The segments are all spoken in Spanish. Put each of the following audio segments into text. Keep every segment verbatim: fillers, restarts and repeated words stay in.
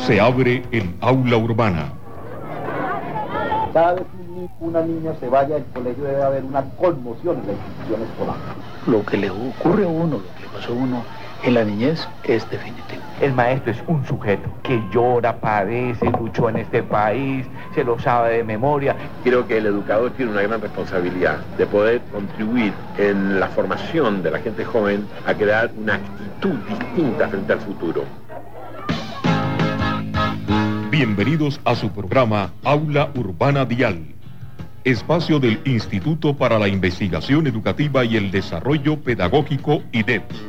Se abre el aula urbana. Cada vez que una niña se vaya del colegio debe haber una conmoción en la institución escolar. Lo que le ocurre a uno, lo que le pasó a uno en la niñez es definitivo. El maestro es un sujeto que llora, padece, luchó en este país, se lo sabe de memoria. Creo que el educador tiene una gran responsabilidad de poder contribuir en la formación de la gente joven a crear una actitud distinta frente al futuro. Bienvenidos a su programa Aula Urbana Dial, espacio del Instituto para la Investigación Educativa y el Desarrollo Pedagógico I D E P.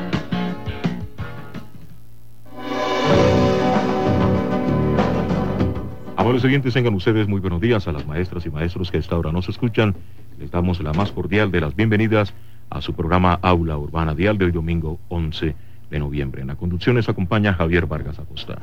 Amables oyentes, tengan ustedes muy buenos días. A las maestras y maestros que a esta hora nos escuchan, les damos la más cordial de las bienvenidas a su programa Aula Urbana Dial de hoy domingo once de noviembre. En la conducción les acompaña Javier Vargas Acosta.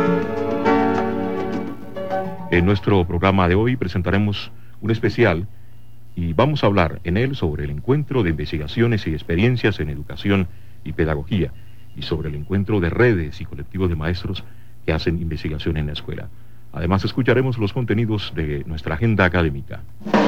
En nuestro programa de hoy presentaremos un especial y vamos a hablar en él sobre el encuentro de investigaciones y experiencias en educación y pedagogía y sobre el encuentro de redes y colectivos de maestros que hacen investigación en la escuela. Además escucharemos los contenidos de nuestra agenda académica.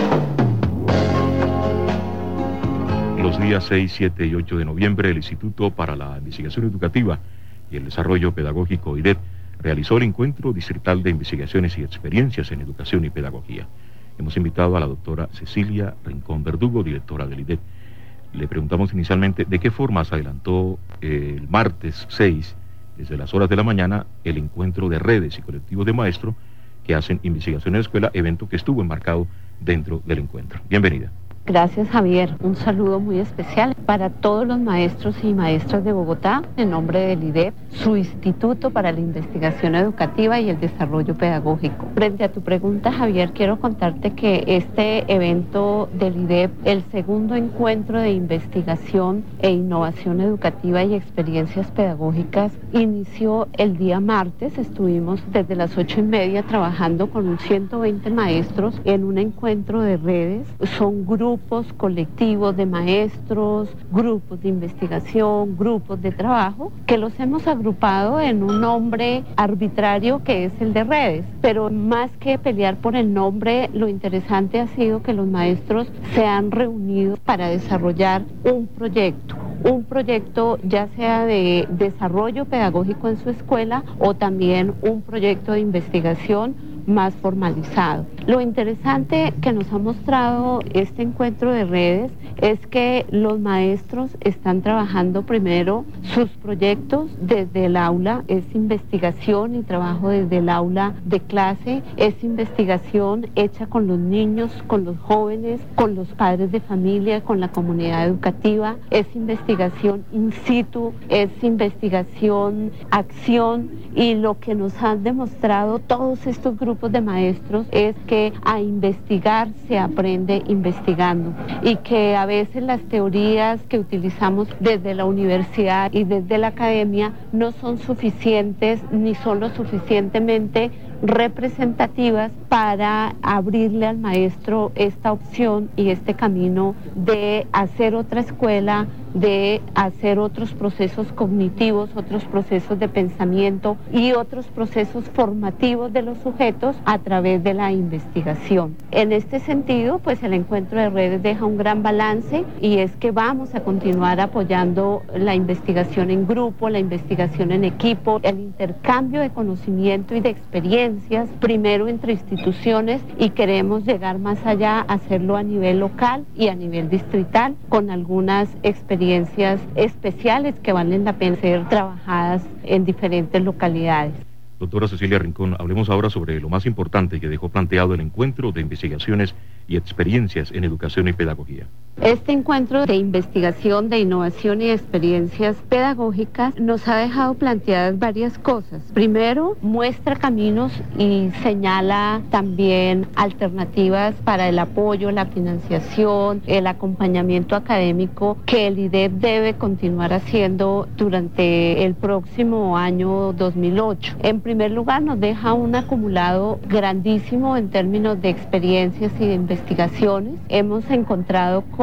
Los días seis, siete y ocho de noviembre el Instituto para la Investigación Educativa y el Desarrollo Pedagógico I D E P realizó el encuentro distrital de investigaciones y experiencias en educación y pedagogía. Hemos invitado a la doctora Cecilia Rincón Verdugo, directora del I D E P. Le preguntamos inicialmente de qué forma se adelantó eh, el martes seis, desde las horas de la mañana, el encuentro de redes y colectivos de maestros que hacen investigación en la escuela, evento que estuvo enmarcado dentro del encuentro. Bienvenida. Gracias, Javier. Un saludo muy especial para todos los maestros y maestras de Bogotá, en nombre del I D E P, su Instituto para la Investigación Educativa y el Desarrollo Pedagógico. Frente a tu pregunta, Javier, quiero contarte que este evento del I D E P, el segundo encuentro de investigación e innovación educativa y experiencias pedagógicas, inició el día martes. Estuvimos desde las ocho y media trabajando con un ciento veinte maestros en un encuentro de redes. Son grupos grupos colectivos de maestros, grupos de investigación, grupos de trabajo, que los hemos agrupado en un nombre arbitrario que es el de redes. Pero más que pelear por el nombre, lo interesante ha sido que los maestros se han reunido para desarrollar un proyecto. Un proyecto ya sea de desarrollo pedagógico en su escuela o también un proyecto de investigación más formalizado. Lo interesante que nos ha mostrado este encuentro de redes es que los maestros están trabajando primero sus proyectos desde el aula, es investigación y trabajo desde el aula de clase, es investigación hecha con los niños, con los jóvenes, con los padres de familia, con la comunidad educativa, es investigación in situ, es investigación, acción, y lo que nos han demostrado todos estos grupos de maestros es que a investigar se aprende investigando y que a veces las teorías que utilizamos desde la universidad y desde la academia no son suficientes ni son lo suficientemente representativas para abrirle al maestro esta opción y este camino de hacer otra escuela, de hacer otros procesos cognitivos, otros procesos de pensamiento y otros procesos formativos de los sujetos a través de la investigación. En este sentido, pues el encuentro de redes deja un gran balance y es que vamos a continuar apoyando la investigación en grupo, la investigación en equipo, el intercambio de conocimiento y de experiencias, primero entre instituciones, y queremos llegar más allá, hacerlo a nivel local y a nivel distrital, con algunas experiencias especiales que valen la pena ser trabajadas en diferentes localidades. Doctora Cecilia Rincón, hablemos ahora sobre lo más importante que dejó planteado el encuentro de investigaciones y experiencias en educación y pedagogía. Este encuentro de investigación, de innovación y experiencias pedagógicas nos ha dejado planteadas varias cosas. Primero, muestra caminos y señala también alternativas para el apoyo, la financiación, el acompañamiento académico que el I D E P debe continuar haciendo durante el próximo año dos mil ocho. En primer lugar, nos deja un acumulado grandísimo en términos de experiencias y de investigaciones. Hemos encontrado con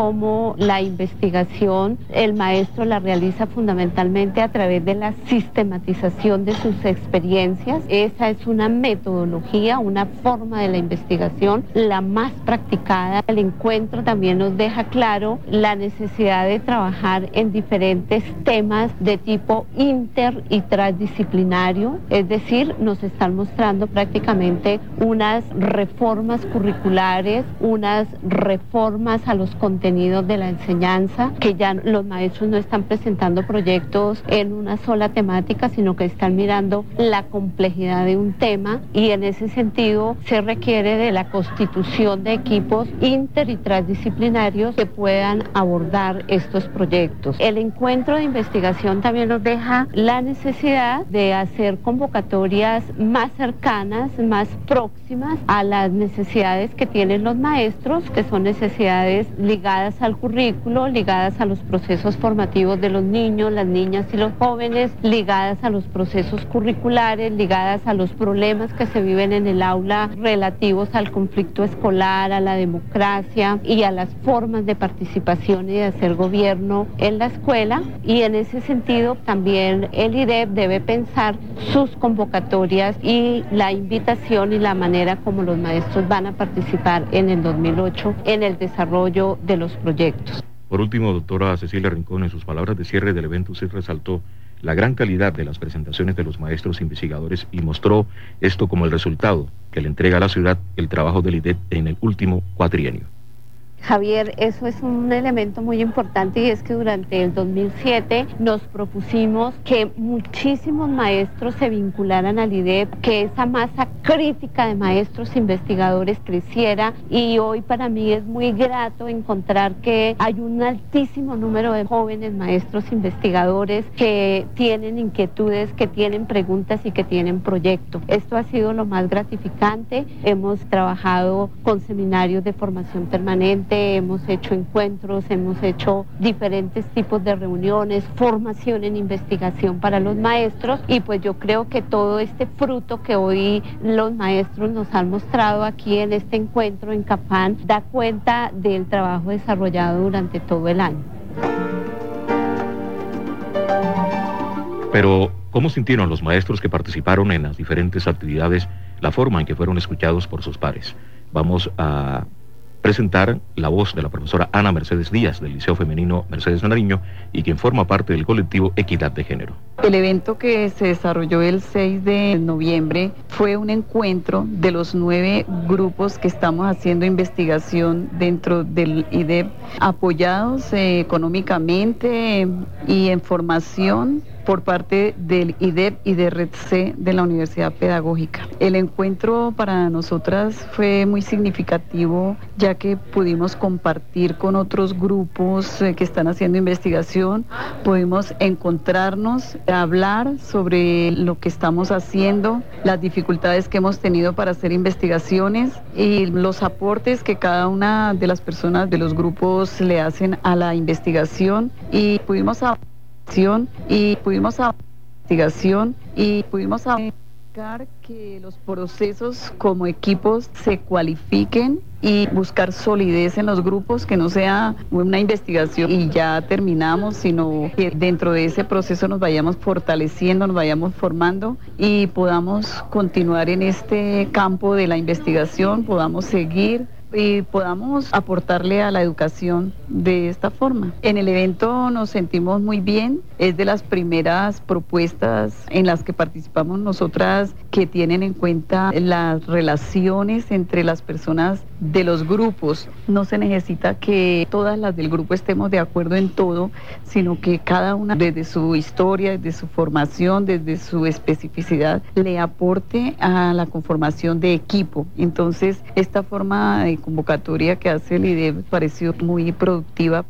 cómo la investigación el maestro la realiza fundamentalmente a través de la sistematización de sus experiencias. Esa es una metodología, una forma de la investigación, la más practicada. El encuentro también nos deja claro la necesidad de trabajar en diferentes temas de tipo inter y transdisciplinario, es decir, nos están mostrando prácticamente unas reformas curriculares, unas reformas a los contenidos de la enseñanza, que ya los maestros no están presentando proyectos en una sola temática, sino que están mirando la complejidad de un tema, y en ese sentido se requiere de la constitución de equipos inter y transdisciplinarios que puedan abordar estos proyectos. El encuentro de investigación también nos deja la necesidad de hacer convocatorias más cercanas, más próximas a las necesidades que tienen los maestros, que son necesidades ligadas al currículo, ligadas a los procesos formativos de los niños, las niñas y los jóvenes, ligadas a los procesos curriculares, ligadas a los problemas que se viven en el aula relativos al conflicto escolar, a la democracia y a las formas de participación y de hacer gobierno en la escuela. Y en ese sentido también el I D E P debe pensar sus convocatorias y la invitación y la manera como los maestros van a participar en el dos mil ocho en el desarrollo de los proyectos. Por último, doctora Cecilia Rincón, en sus palabras de cierre del evento, usted resaltó la gran calidad de las presentaciones de los maestros investigadores y mostró esto como el resultado que le entrega a la ciudad el trabajo del I D E P en el último cuatrienio. Javier, eso es un elemento muy importante, y es que durante el dos mil siete nos propusimos que muchísimos maestros se vincularan al I D E P, que esa masa crítica de maestros investigadores creciera, y hoy para mí es muy grato encontrar que hay un altísimo número de jóvenes maestros investigadores que tienen inquietudes, que tienen preguntas y que tienen proyectos. Esto ha sido lo más gratificante. Hemos trabajado con seminarios de formación permanente, hemos hecho encuentros, hemos hecho diferentes tipos de reuniones, formación en investigación para los maestros, y pues yo creo que todo este fruto que hoy los maestros nos han mostrado aquí en este encuentro en Capán da cuenta del trabajo desarrollado durante todo el año. Pero, ¿cómo sintieron los maestros que participaron en las diferentes actividades la forma en que fueron escuchados por sus pares? Vamos a presentar la voz de la profesora Ana Mercedes Díaz del Liceo Femenino Mercedes Nariño, y quien forma parte del colectivo Equidad de Género. El evento que se desarrolló el seis de noviembre fue un encuentro de los nueve grupos que estamos haciendo investigación dentro del I D E P, apoyados eh, económicamente eh, y en formación por parte del I D E P y de Red C de la Universidad Pedagógica. El encuentro para nosotras fue muy significativo, ya que pudimos compartir con otros grupos eh, que están haciendo investigación, pudimos encontrarnos, hablar sobre lo que estamos haciendo, las dificultades que hemos tenido para hacer investigaciones y los aportes que cada una de las personas de los grupos le hacen a la investigación, y pudimos hablar y pudimos a investigación y pudimos a que los procesos como equipos se cualifiquen y buscar solidez en los grupos, que no sea una investigación y ya terminamos, sino que dentro de ese proceso nos vayamos fortaleciendo, nos vayamos formando y podamos continuar en este campo de la investigación, podamos seguir y podamos aportarle a la educación de esta forma. En el evento nos sentimos muy bien, es de las primeras propuestas en las que participamos nosotras que tienen en cuenta las relaciones entre las personas de los grupos. No se necesita que todas las del grupo estemos de acuerdo en todo, sino que cada una desde su historia, desde su formación, desde su especificidad, le aporte a la conformación de equipo. Entonces, esta forma de convocatoria que hace el I D E P pareció muy productiva.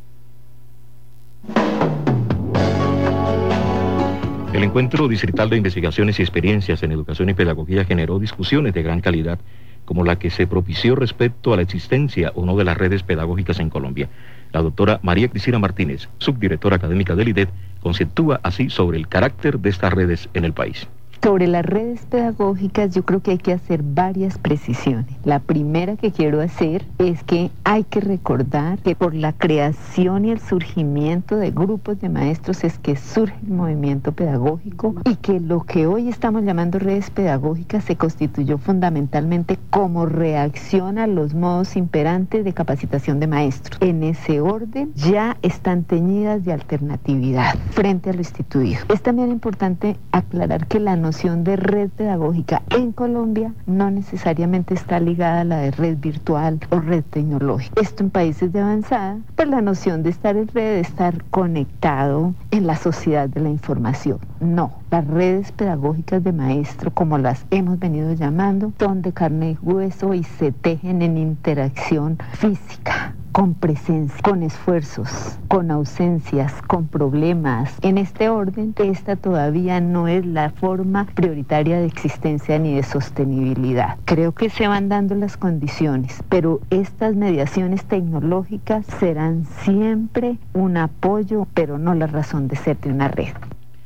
El Encuentro Distrital de Investigaciones y Experiencias en Educación y Pedagogía generó discusiones de gran calidad, como la que se propició respecto a la existencia o no de las redes pedagógicas en Colombia. La doctora María Cristina Martínez, subdirectora académica del I D E P, conceptúa así sobre el carácter de estas redes en el país. Sobre las redes pedagógicas yo creo que hay que hacer varias precisiones. La primera que quiero hacer es que hay que recordar que por la creación y el surgimiento de grupos de maestros es que surge el movimiento pedagógico y que lo que hoy estamos llamando redes pedagógicas se constituyó fundamentalmente como reacción a los modos imperantes de capacitación de maestros. En ese orden ya están teñidas de alternatividad frente a lo instituido. Es también importante aclarar que la noción de red pedagógica en Colombia no necesariamente está ligada a la de red virtual o red tecnológica. Esto en países de avanzada, pues la noción de estar en red, de estar conectado en la sociedad de la información. No, las redes pedagógicas de maestro, como las hemos venido llamando, son de carne y hueso y se tejen en interacción física, con presencia, con esfuerzos, con ausencias, con problemas. En este orden, esta todavía no es la forma prioritaria de existencia ni de sostenibilidad. Creo que se van dando las condiciones, pero estas mediaciones tecnológicas serán siempre un apoyo, pero no la razón de ser de una red.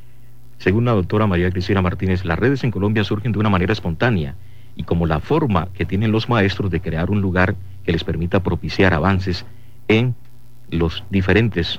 Según la doctora María Cristina Martínez, las redes en Colombia surgen de una manera espontánea y como la forma que tienen los maestros de crear un lugar que les permita propiciar avances en los diferentes,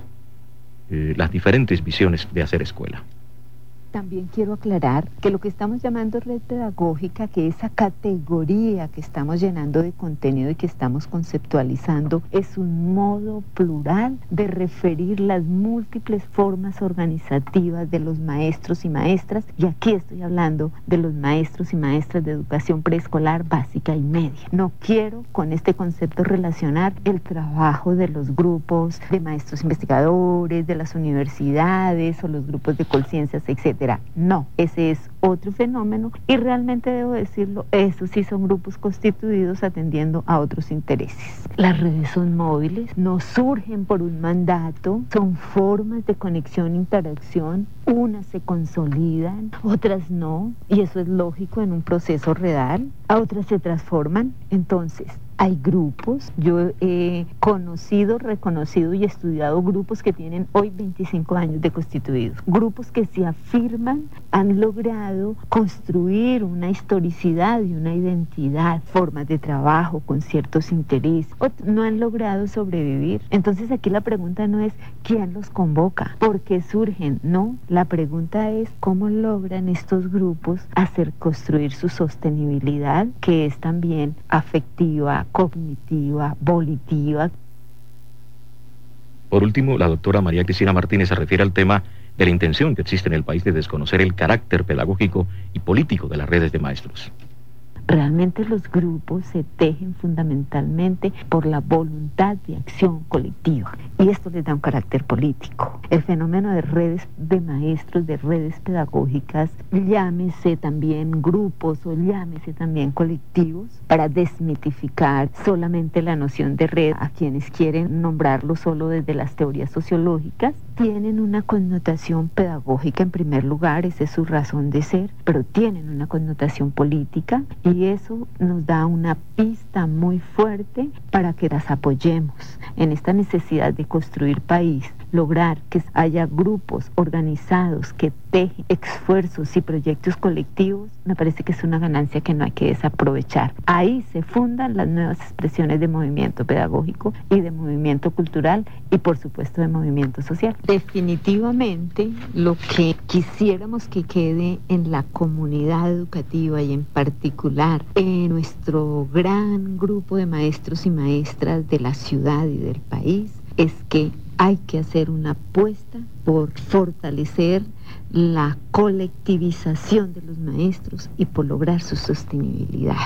eh, las diferentes visiones de hacer escuela. También quiero aclarar que lo que estamos llamando red pedagógica, que esa categoría que estamos llenando de contenido y que estamos conceptualizando, es un modo plural de referir las múltiples formas organizativas de los maestros y maestras, y aquí estoy hablando de los maestros y maestras de educación preescolar, básica y media. No quiero con este concepto relacionar el trabajo de los grupos de maestros investigadores, de las universidades o los grupos de conciencias, etcétera. No, ese es otro fenómeno y realmente debo decirlo, esos sí son grupos constituidos atendiendo a otros intereses. Las redes son móviles, no surgen por un mandato, son formas de conexión e interacción, unas se consolidan, otras no, y eso es lógico en un proceso real, a otras se transforman. Entonces, hay grupos, yo he conocido, reconocido y estudiado grupos que tienen hoy veinticinco años de constituidos, grupos que se afirman, han logrado construir una historicidad y una identidad, formas de trabajo con ciertos intereses, otros no han logrado sobrevivir. Entonces aquí la pregunta no es quién los convoca, por qué surgen, no, la pregunta es cómo logran estos grupos hacer construir su sostenibilidad, que es también afectiva, cognitiva, volitiva. Por último, la doctora María Cristina Martínez se refiere al tema de la intención que existe en el país de desconocer el carácter pedagógico y político de las redes de maestros. Realmente los grupos se tejen fundamentalmente por la voluntad de acción colectiva y esto les da un carácter político. El fenómeno de redes de maestros, de redes pedagógicas, llámese también grupos o llámese también colectivos, para desmitificar solamente la noción de red a quienes quieren nombrarlo solo desde las teorías sociológicas, tienen una connotación pedagógica en primer lugar, esa es su razón de ser, pero tienen una connotación política y eso nos da una pista muy fuerte para que las apoyemos en esta necesidad de construir país, lograr que haya grupos organizados que tejen esfuerzos y proyectos colectivos. Me parece que es una ganancia que no hay que desaprovechar. Ahí se fundan las nuevas expresiones de movimiento pedagógico y de movimiento cultural y por supuesto de movimiento social. Definitivamente lo que quisiéramos que quede en la comunidad educativa y en particular en nuestro gran grupo de maestros y maestras de la ciudad y del país es que hay que hacer una apuesta por fortalecer la colectivización de los maestros y por lograr su sostenibilidad.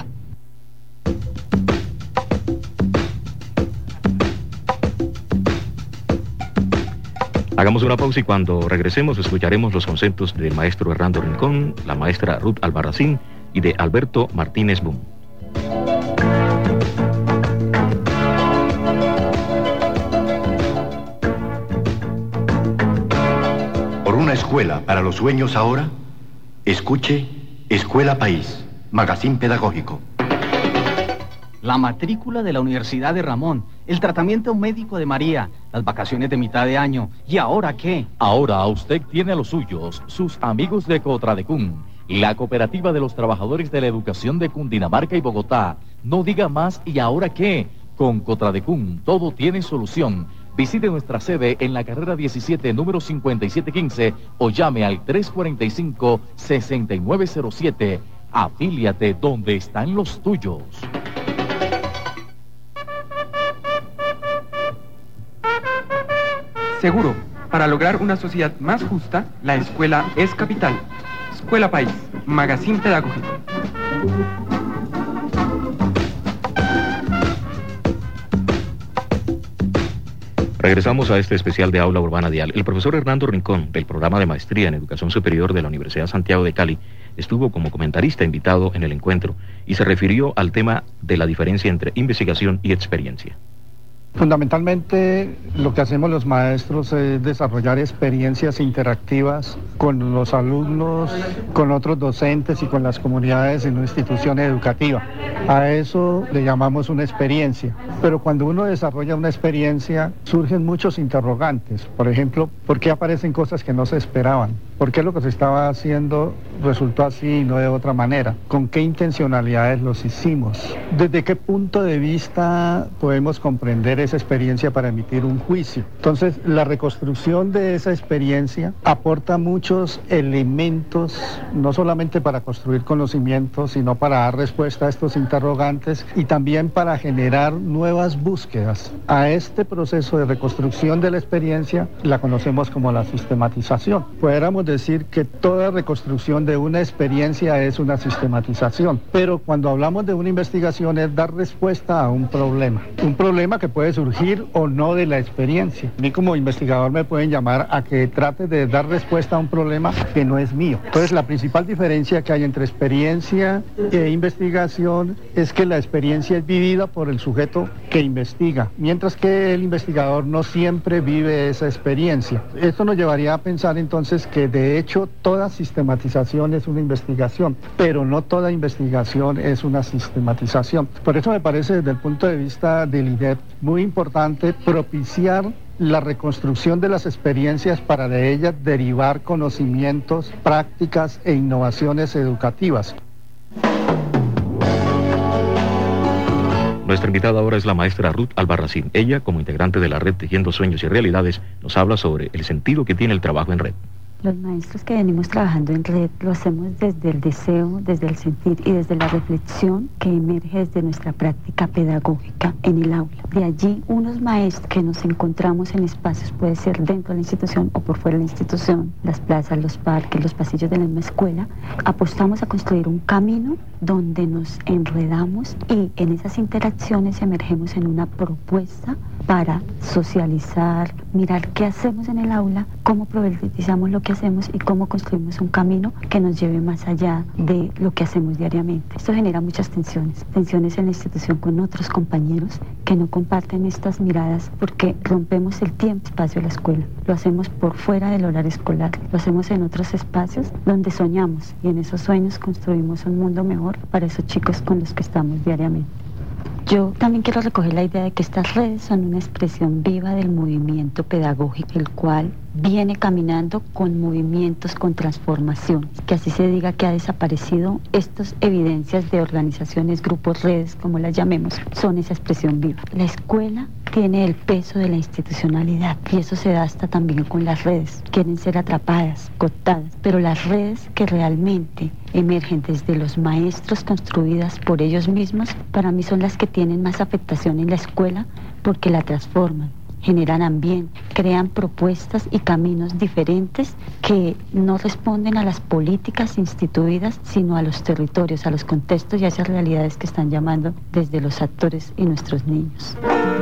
Hagamos una pausa y cuando regresemos escucharemos los conceptos del maestro Hernando Rincón, la maestra Ruth Albarracín y de Alberto Martínez Boom. Una escuela para los sueños ahora, escuche Escuela País, magazín pedagógico. La matrícula de la Universidad de Ramón, el tratamiento médico de María, las vacaciones de mitad de año. ¿Y ahora qué? Ahora usted tiene los suyos, sus amigos de Cotradecún. La Cooperativa de los Trabajadores de la Educación de Cundinamarca y Bogotá. No diga más ¿y ahora qué? Con Cotradecún todo tiene solución. Visite nuestra sede en la carrera diecisiete, número cincuenta y siete quince o llame al tres cuarenta y cinco, sesenta y nueve cero siete. Afíliate donde están los tuyos. Seguro, para lograr una sociedad más justa, la escuela es capital. Escuela País, magazine pedagógico. Regresamos a este especial de Aula Urbana Dial. El profesor Hernando Rincón, del programa de Maestría en Educación Superior de la Universidad Santiago de Cali, estuvo como comentarista invitado en el encuentro y se refirió al tema de la diferencia entre investigación y experiencia. Fundamentalmente lo que hacemos los maestros es desarrollar experiencias interactivas con los alumnos, con otros docentes y con las comunidades en una institución educativa. A eso le llamamos una experiencia. Pero cuando uno desarrolla una experiencia surgen muchos interrogantes. Por ejemplo, ¿por qué aparecen cosas que no se esperaban? ¿Por qué lo que se estaba haciendo resultó así y no de otra manera? ¿Con qué intencionalidades los hicimos? ¿Desde qué punto de vista podemos comprender esa experiencia para emitir un juicio? Entonces, la reconstrucción de esa experiencia aporta muchos elementos, no solamente para construir conocimientos, sino para dar respuesta a estos interrogantes y también para generar nuevas búsquedas. A este proceso de reconstrucción de la experiencia la conocemos como la sistematización. Pudiéramos decir que toda reconstrucción de una experiencia es una sistematización, pero cuando hablamos de una investigación es dar respuesta a un problema, un problema que puede surgir o no de la experiencia. A mí como investigador me pueden llamar a que trate de dar respuesta a un problema que no es mío. Entonces la principal diferencia que hay entre experiencia e investigación es que la experiencia es vivida por el sujeto que investiga, mientras que el investigador no siempre vive esa experiencia. Esto nos llevaría a pensar entonces que de hecho toda sistematización es una investigación, pero no toda investigación es una sistematización. Por eso me parece desde el punto de vista del I D E P muy importante propiciar la reconstrucción de las experiencias para de ellas derivar conocimientos, prácticas e innovaciones educativas. Nuestra invitada ahora es la maestra Ruth Albarracín. Ella, como integrante de la red Tejiendo Sueños y Realidades, nos habla sobre el sentido que tiene el trabajo en red. Los maestros que venimos trabajando en red lo hacemos desde el deseo, desde el sentir y desde la reflexión que emerge desde nuestra práctica pedagógica en el aula. De allí, unos maestros que nos encontramos en espacios, puede ser dentro de la institución o por fuera de la institución, las plazas, los parques, los pasillos de la misma escuela, apostamos a construir un camino donde nos enredamos y en esas interacciones emergemos en una propuesta para socializar, mirar qué hacemos en el aula, cómo problematizamos lo que hacemos y cómo construimos un camino que nos lleve más allá de lo que hacemos diariamente. Esto genera muchas tensiones, tensiones en la institución con otros compañeros que no comparten estas miradas porque rompemos el tiempo, espacio de la escuela. Lo hacemos por fuera del horario escolar, lo hacemos en otros espacios donde soñamos y en esos sueños construimos un mundo mejor para esos chicos con los que estamos diariamente. Yo también quiero recoger la idea de que estas redes son una expresión viva del movimiento pedagógico, el cual viene caminando con movimientos, con transformación. Que así se diga que ha desaparecido, estas evidencias de organizaciones, grupos, redes, como las llamemos, son esa expresión viva. La escuela tiene el peso de la institucionalidad y eso se da hasta también con las redes. Quieren ser atrapadas, cooptadas, pero las redes que realmente emergen desde los maestros construidas por ellos mismos, para mí son las que tienen más afectación en la escuela porque la transforman, generan ambiente, crean propuestas y caminos diferentes que no responden a las políticas instituidas, sino a los territorios, a los contextos y a esas realidades que están llamando desde los actores y nuestros niños.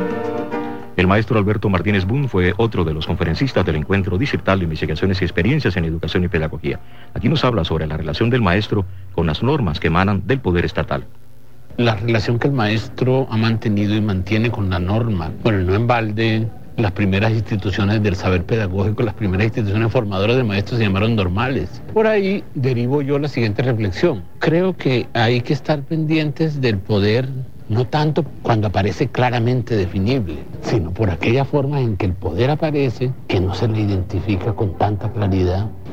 El maestro Alberto Martínez Boone fue otro de los conferencistas del encuentro distrital de investigaciones y experiencias en educación y pedagogía. Aquí nos habla sobre la relación del maestro con las normas que emanan del poder estatal. La relación que el maestro ha mantenido y mantiene con la norma. Bueno, no en balde, las primeras instituciones del saber pedagógico, las primeras instituciones formadoras de maestros se llamaron normales. Por ahí derivo yo la siguiente reflexión. Creo que hay que estar pendientes del poder, no tanto cuando aparece claramente definible, sino por aquella forma en que el poder aparece, que no se le identifica con tanta claridad,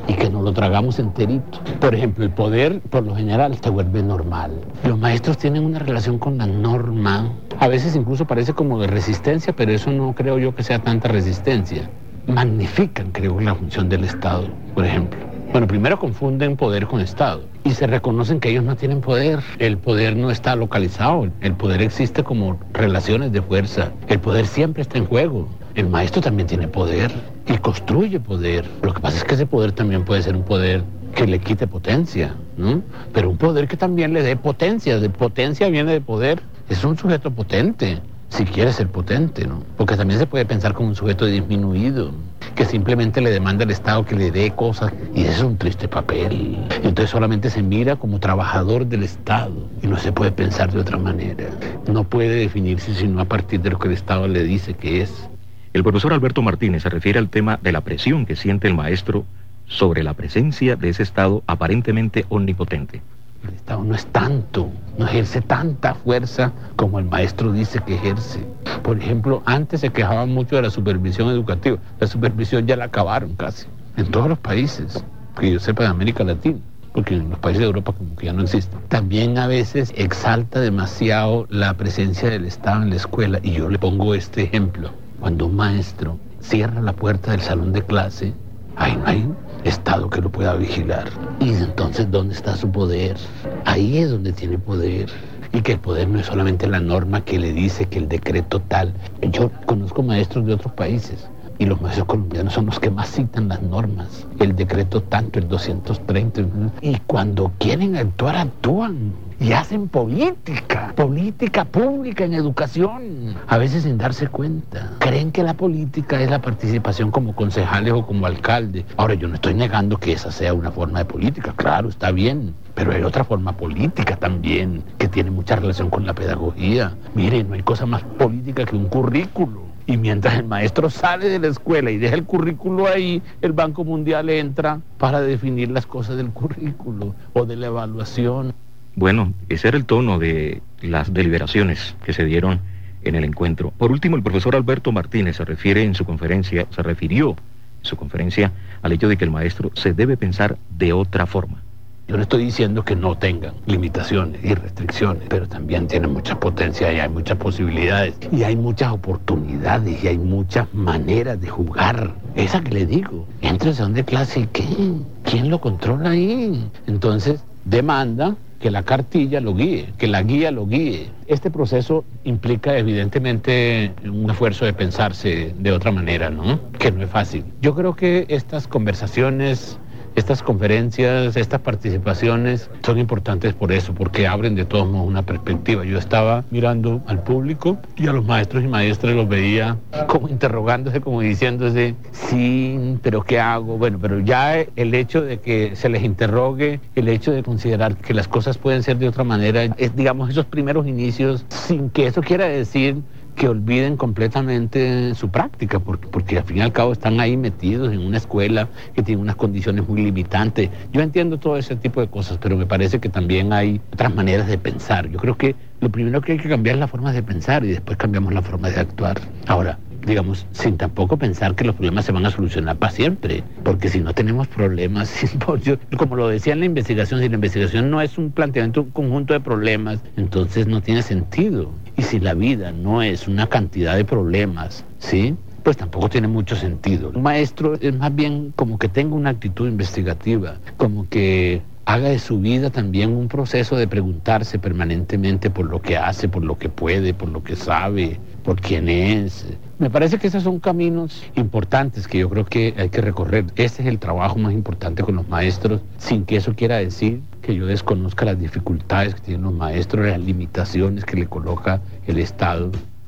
y que nos lo tragamos enterito. Por ejemplo, el poder, por lo general, se vuelve normal. Los maestros tienen una relación con la norma, a veces incluso parece como de resistencia, pero eso no creo yo que sea tanta resistencia. Magnifican, creo, la función del Estado, por ejemplo. Bueno, primero confunden poder con Estado y se reconocen que ellos no tienen poder. El poder no está localizado, el poder existe como relaciones de fuerza. El poder siempre está en juego. El maestro también tiene poder y construye poder. Lo que pasa es que ese poder también puede ser un poder que le quite potencia, ¿no? Pero un poder que también le dé potencia. De potencia viene de poder. Es un sujeto potente, si quiere ser potente, ¿no? Porque también se puede pensar como un sujeto disminuido, que simplemente le demanda al Estado que le dé cosas, y eso es un triste papel. Entonces solamente se mira como trabajador del Estado, y no se puede pensar de otra manera. No puede definirse sino a partir de lo que el Estado le dice que es. El profesor Alberto Martínez se refiere al tema de la presión que siente el maestro sobre la presencia de ese Estado aparentemente omnipotente. El Estado no es tanto, no ejerce tanta fuerza como el maestro dice que ejerce. Por ejemplo, antes se quejaban mucho de la supervisión educativa. La supervisión ya la acabaron casi, en todos los países, que yo sepa de América Latina, porque en los países de Europa como que ya no existe. También a veces exalta demasiado la presencia del Estado en la escuela, y yo le pongo este ejemplo. Cuando un maestro cierra la puerta del salón de clase, ahí no hay Estado que lo pueda vigilar. Y entonces, ¿dónde está su poder? Ahí es donde tiene poder. Y que el poder no es solamente la norma que le dice que el decreto tal. Yo conozco maestros de otros países, y los maestros colombianos son los que más citan las normas. El decreto tanto, el doscientos treinta. Y cuando quieren actuar, actúan. Y hacen política, política pública en educación, a veces sin darse cuenta. Creen que la política es la participación como concejales o como alcalde. Ahora, yo no estoy negando que esa sea una forma de política, claro, está bien, pero hay otra forma política también, que tiene mucha relación con la pedagogía. Miren, no hay cosa más política que un currículo. Y mientras el maestro sale de la escuela y deja el currículo ahí, el Banco Mundial entra para definir las cosas del currículo o de la evaluación. Bueno, ese era el tono de las deliberaciones que se dieron en el encuentro. Por último, el profesor Alberto Martínez se refiere en su conferencia, se refirió en su conferencia al hecho de que el maestro se debe pensar de otra forma. Yo no estoy diciendo que no tengan limitaciones y restricciones, pero también tienen mucha potencia y hay muchas posibilidades y hay muchas oportunidades y hay muchas maneras de jugar. Esa que le digo, entra al salón de clase y ¿qué? ¿Quién lo controla ahí? Entonces, demanda que la cartilla lo guíe, que la guía lo guíe. Este proceso implica evidentemente un esfuerzo de pensarse de otra manera, ¿no? Que no es fácil. Yo creo que estas conversaciones, estas conferencias, estas participaciones son importantes por eso, porque abren de todos modos una perspectiva. Yo estaba mirando al público y a los maestros y maestras los veía como interrogándose, como diciéndose, sí, pero ¿qué hago? Bueno, pero ya el hecho de que se les interrogue, el hecho de considerar que las cosas pueden ser de otra manera, es, digamos, esos primeros inicios, sin que eso quiera decir que olviden completamente su práctica, porque, porque al fin y al cabo están ahí metidos en una escuela que tiene unas condiciones muy limitantes. Yo entiendo todo ese tipo de cosas, pero me parece que también hay otras maneras de pensar. Yo creo que lo primero que hay que cambiar es la forma de pensar y después cambiamos la forma de actuar. Ahora, digamos, sin tampoco pensar que los problemas se van a solucionar para siempre, porque si no tenemos problemas, yo, como lo decía en la investigación, si la investigación no es un planteamiento, un conjunto de problemas, entonces no tiene sentido. Y si la vida no es una cantidad de problemas, ¿sí?, pues tampoco tiene mucho sentido. Un maestro es más bien como que tenga una actitud investigativa, como que haga de su vida también un proceso de preguntarse permanentemente por lo que hace, por lo que puede, por lo que sabe, por quién es. Me parece que esos son caminos importantes que yo creo que hay que recorrer. Ese es el trabajo más importante con los maestros, sin que eso quiera decir que yo desconozca las dificultades que tienen los maestros, las limitaciones que le coloca el Estado.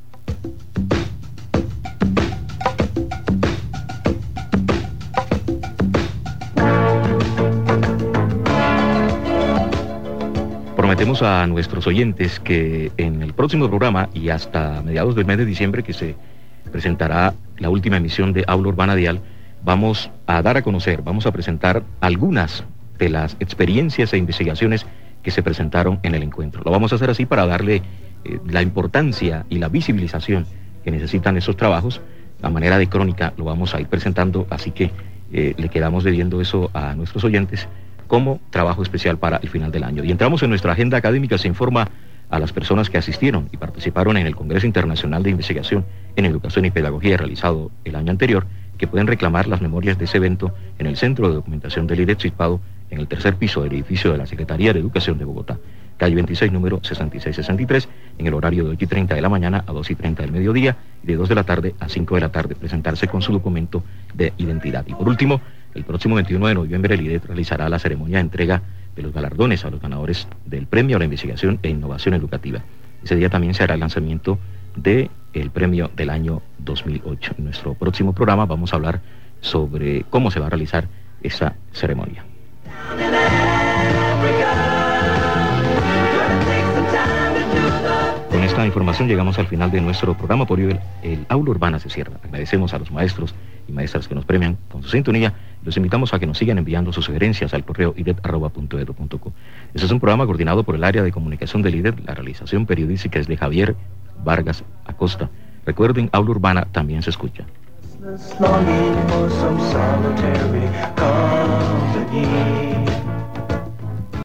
Prometemos a nuestros oyentes que en el próximo programa y hasta mediados del mes de diciembre, que se presentará la última emisión de Aula Urbana Dial, vamos a dar a conocer, vamos a presentar algunas de las experiencias e investigaciones que se presentaron en el encuentro. Lo vamos a hacer así para darle eh, la importancia y la visibilización que necesitan esos trabajos. A manera de crónica lo vamos a ir presentando, así que eh, le quedamos debiendo eso a nuestros oyentes como trabajo especial para el final del año. Y entramos en nuestra agenda académica. Se informa a las personas que asistieron y participaron en el Congreso Internacional de Investigación en Educación y Pedagogía realizado el año anterior, que pueden reclamar las memorias de ese evento en el Centro de Documentación del I D E, situado en el tercer piso del edificio de la Secretaría de Educación de Bogotá, calle veintiséis, número sesenta y seis sesenta y tres, en el horario de ocho y treinta de la mañana a dos y treinta del mediodía y de dos de la tarde a cinco de la tarde, presentarse con su documento de identidad. Y por último, el próximo veintiuno de noviembre el I D E realizará la ceremonia de entrega de los galardones a los ganadores del Premio a la Investigación e Innovación Educativa. Ese día también se hará el lanzamiento del premio del año dos mil ocho. En nuestro próximo programa vamos a hablar sobre cómo se va a realizar esa ceremonia. Con esta información llegamos al final de nuestro programa. Por hoy el, el aula urbana se cierra. Agradecemos a los maestros y maestras que nos premian con su sintonía. Los invitamos a que nos sigan enviando sus sugerencias al correo i d e p arroba punto edu punto co. Este es un programa coordinado por el área de comunicación del I D E P. La realización periodística es de Javier Vargas Acosta. Recuerden, aula urbana también se escucha. Longing for some solitary company.